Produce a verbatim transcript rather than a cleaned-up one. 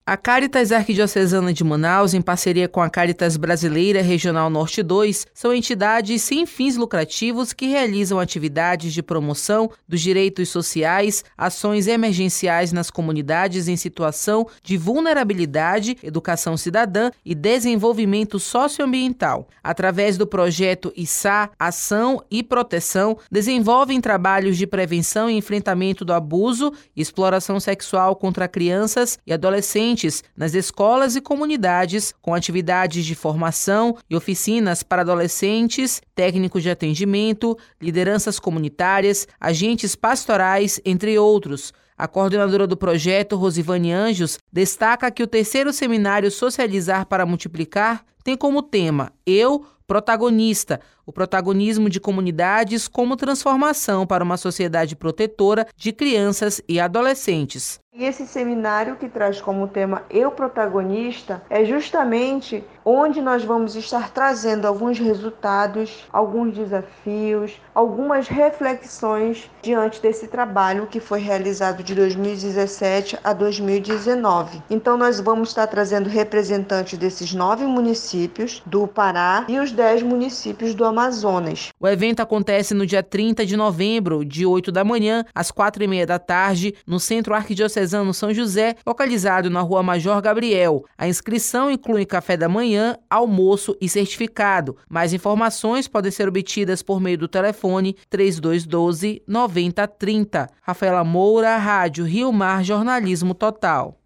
A Cáritas Arquidiocesana de Manaus, em parceria com a Cáritas Brasileira Regional Norte dois, são entidades sem fins lucrativos que realizam atividades de promoção dos direitos sociais, ações emergenciais nas comunidades em situação de vulnerabilidade, educação cidadã e desenvolvimento socioambiental. Através do projeto I S A, Ação e Proteção, desenvolvem trabalhos de prevenção e enfrentamento do abuso e exploração sexual contra crianças e adolescentes nas escolas e comunidades, com atividades de formação e oficinas para adolescentes, técnicos de atendimento, lideranças comunitárias, agentes pastorais, entre outros. A coordenadora do projeto, Rosivane Anjos, destaca que o terceiro seminário Socializar para Multiplicar tem como tema Eu, Protagonista, o protagonismo de comunidades como transformação para uma sociedade protetora de crianças e adolescentes. E esse seminário que traz como tema Eu Protagonista é justamente onde nós vamos estar trazendo alguns resultados, alguns desafios, algumas reflexões diante desse trabalho que foi realizado de dois mil e dezessete a dois mil e dezenove. Então nós vamos estar trazendo representantes desses nove municípios do Pará e os dez municípios do Amazonas. O evento acontece no dia trinta de novembro, de oito da manhã às quatro e meia da tarde, no Centro Arquidiocesano São José, localizado na Rua Major Gabriel. A inscrição inclui café da manhã, almoço e certificado. Mais informações podem ser obtidas por meio do telefone três dois um dois, nove zero três zero. Rafaela Moura, Rádio Rio Mar Jornalismo Total.